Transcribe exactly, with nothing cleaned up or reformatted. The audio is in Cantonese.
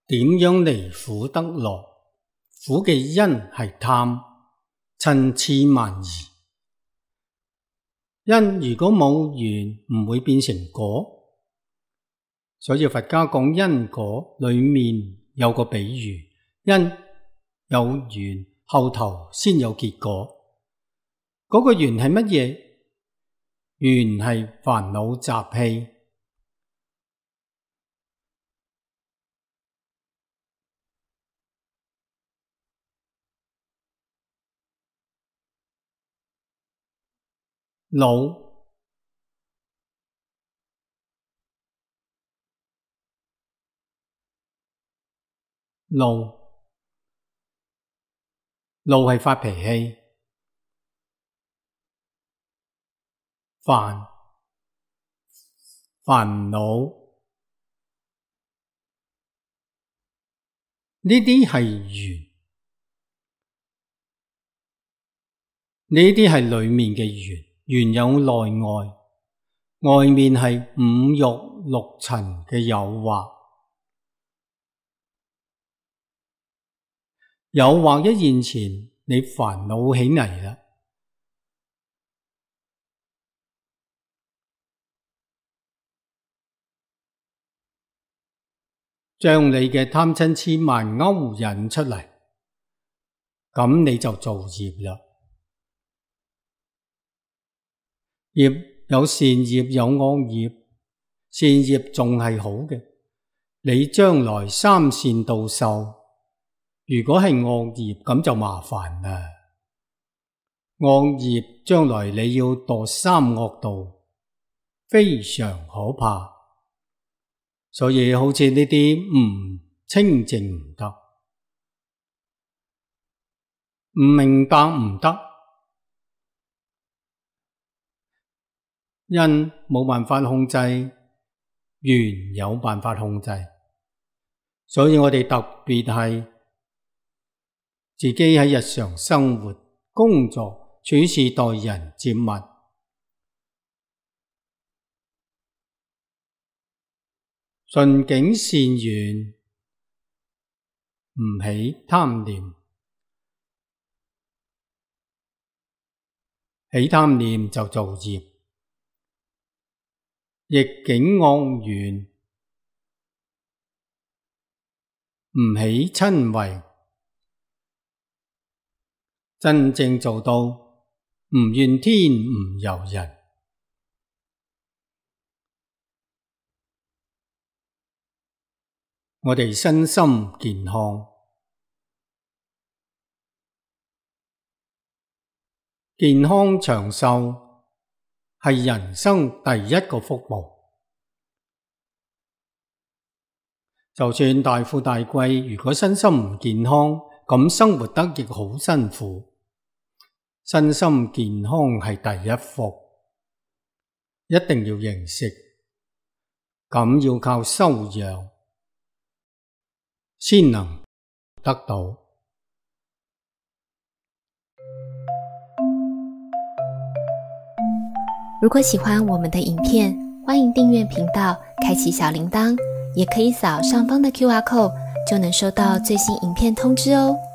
點樣離苦得樂？苦嘅因係貪，參差慢疑。因如果冇緣，唔會變成果。所以佛家講因果，裏面有個比喻，因有緣，後頭先有結果。嗰、那個緣係乜嘢？緣係煩惱習氣。惱，怒，怒係發脾氣。煩，煩惱，呢啲係緣，呢啲係裏面嘅緣。緣有內外，外面係五欲六塵嘅誘惑。誘惑一現前，你煩惱起嚟啦。將你嘅貪嗔癡慢勾引出嚟，咁你就造業啦。業有善業有惡業，善業仲係好嘅，你將來三善道受。如果係惡業，咁就麻煩啦。惡業將來你要墮三惡道，非常可怕。所以好似呢啲唔清淨唔得，唔明白唔得。因冇辦法控制，緣有辦法控制。所以我哋特別係自己喺日常生活、工作、處事待人接物，順境善緣，唔起貪念，起貪念就造業。逆境惡緣，唔起瞋恚，真正做到唔怨天唔尤人。我哋身心健康，健康長壽係人生第一個福報。就算大富大貴，如果身心唔健康，咁生活得亦好辛苦。身心健康係第一福，一定要認識。咁要靠修養先能得到。 如果喜歡我們的影片，歡迎訂閱頻道，開啟小鈴鐺，也可以掃上方的 Q R code，就能收到最新影片通知哦。